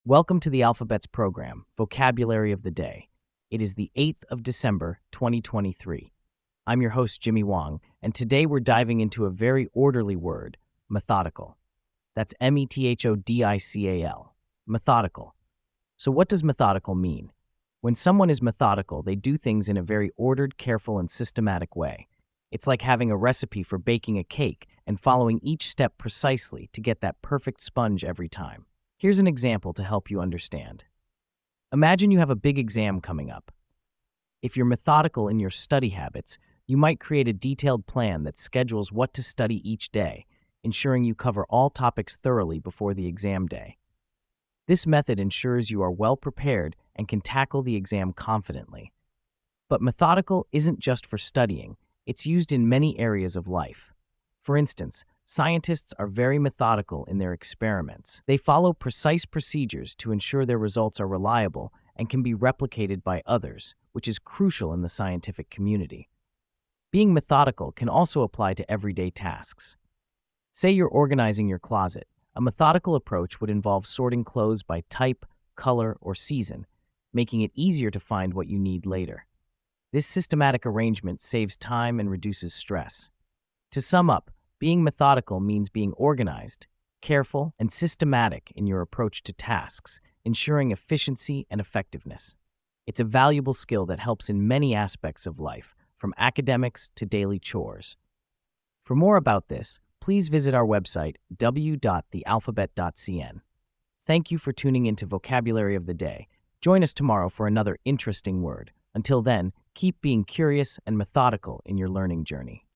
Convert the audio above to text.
Welcome to the Alphabets program, Vocabulary of the Day. It is the 8th of December, 2023. I'm your host, Jimmy Wong, and today we're diving into a very orderly word, methodical. That's M-E-T-H-O-D-I-C-A-L, methodical. So what does methodical mean? When someone is methodical, they do things in a very ordered, careful, and systematic way. It's like having a recipe for baking a cake and following each step precisely to get that perfect sponge every time. Here's an example to help you understand. Imagine you have a big exam coming up. If you're methodical in your study habits, you might create a detailed plan that schedules what to study each day, ensuring you cover all topics thoroughly before the exam day. This method ensures you are well prepared and can tackle the exam confidently. But methodical isn't just for studying, it's used in many areas of life. For instance, scientists are very methodical in their experiments. They follow precise procedures to ensure their results are reliable and can be replicated by others, which is crucial in the scientific community. Being methodical can also apply to everyday tasks. Say you're organizing your closet. A methodical approach would involve sorting clothes by type, color, or season, making it easier to find what you need later. This systematic arrangement saves time and reduces stress. To sum up, being methodical means being organized, careful, and systematic in your approach to tasks, ensuring efficiency and effectiveness. It's a valuable skill that helps in many aspects of life, from academics to daily chores. For more about this, please visit our website, w.thealphabet.cn. Thank you for tuning into Vocabulary of the Day. Join us tomorrow for another interesting word. Until then, keep being curious and methodical in your learning journey.